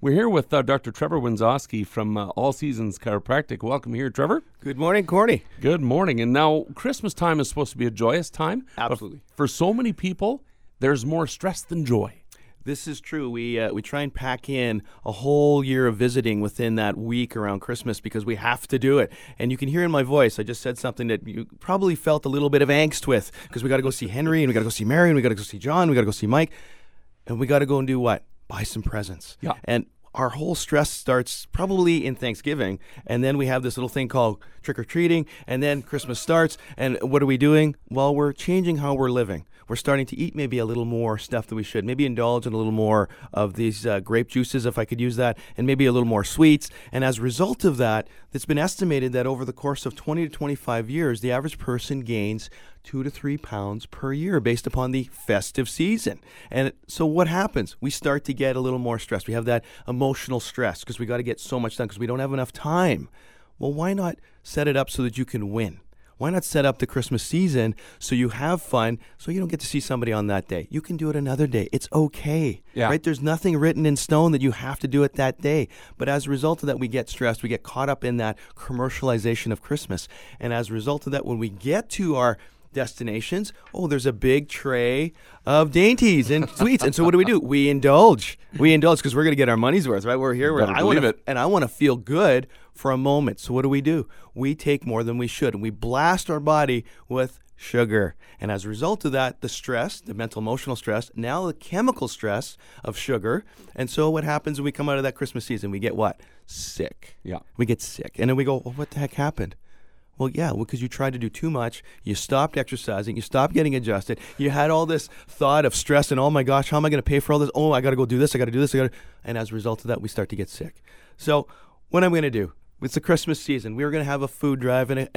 We're here with Dr. Trevor Winzowski from All Seasons Chiropractic. Welcome here, Trevor. Good morning, Corny. Good morning. And now, Christmas time is supposed to be a joyous time. Absolutely. But for so many people, there's more stress than joy. This is true. We try and pack in a whole year of visiting within that week around Christmas because we have to do it. And you can hear in my voice, I just said something that you probably felt a little bit of angst with because we got to go see Henry and we got to go see Mary and we got to go see John, we got to go see Mike, and we got to go and do what? Buy some presents. Yeah. And our whole stress starts probably in Thanksgiving, and then we have this little thing called trick-or-treating, and then Christmas starts, and what are we doing? Well, we're changing how we're living. We're starting to eat maybe a little more stuff that we should, maybe indulge in a little more of these grape juices, if I could use that, and maybe a little more sweets. And as a result of that, it's been estimated that over the course of 20 to 25 years, the average person gains 2 to 3 pounds per year based upon the festive season. And so what happens? We start to get a little more stressed. We have that emotional stress because we got to get so much done because we don't have enough time. Well, why not set it up so that you can win? Why not set up the Christmas season so you have fun, so you don't get to see somebody on that day? You can do it another day. It's okay, right? There's nothing written in stone that you have to do it that day. But as a result of that, we get stressed. We get caught up in that commercialization of Christmas. And as a result of that, when we get to our destinations, there's a big tray of dainties and sweets. And so what do? We indulge. We indulge because we're going to get our money's worth, right? We're here. I want to feel good for a moment. So what do? We take more than we should, and we blast our body with sugar. And as a result of that, the stress, the mental emotional stress, now the chemical stress of sugar. And so what happens when we come out of that Christmas season? We get what? Sick. Yeah. We get sick. And then we go, well, what the heck happened? Well, because you tried to do too much, you stopped exercising, you stopped getting adjusted, you had all this thought of stress and, oh my gosh, how am I going to pay for all this? Oh, I got to go do this, I got to do this, and as a result of that, we start to get sick. So what I'm going to do, it's the Christmas season. We were going to have a food drive and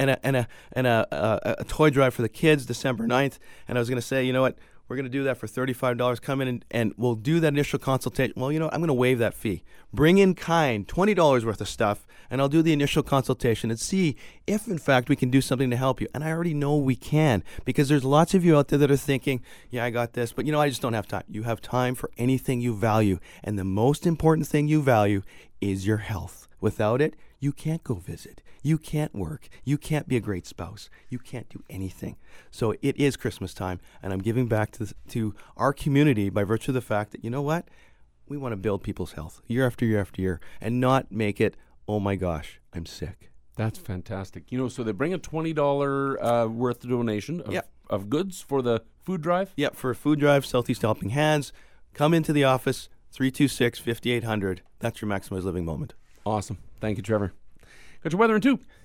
a toy drive for the kids December 9th, and I was going to say, you know what? We're going to do that for $35. Come in and we'll do that initial consultation. Well, I'm going to waive that fee. Bring in kind, $20 worth of stuff, and I'll do the initial consultation and see if, in fact, we can do something to help you. And I already know we can because there's lots of you out there that are thinking, yeah, I got this, but, I just don't have time. You have time for anything you value, and the most important thing you value is your health. Without it, you can't go visit. You can't work. You can't be a great spouse. You can't do anything. So it is Christmas time, and I'm giving back to our community by virtue of the fact that, you know what? We want to build people's health year after year after year and not make it, oh my gosh, I'm sick. That's fantastic. So they bring a $20 worth of donation of goods for the food drive? Yep, for a food drive, Southeast Helping Hands. Come into the office, 326-5800. That's your Maximize Living moment. Awesome. Thank you, Trevor. Got your weather in 2.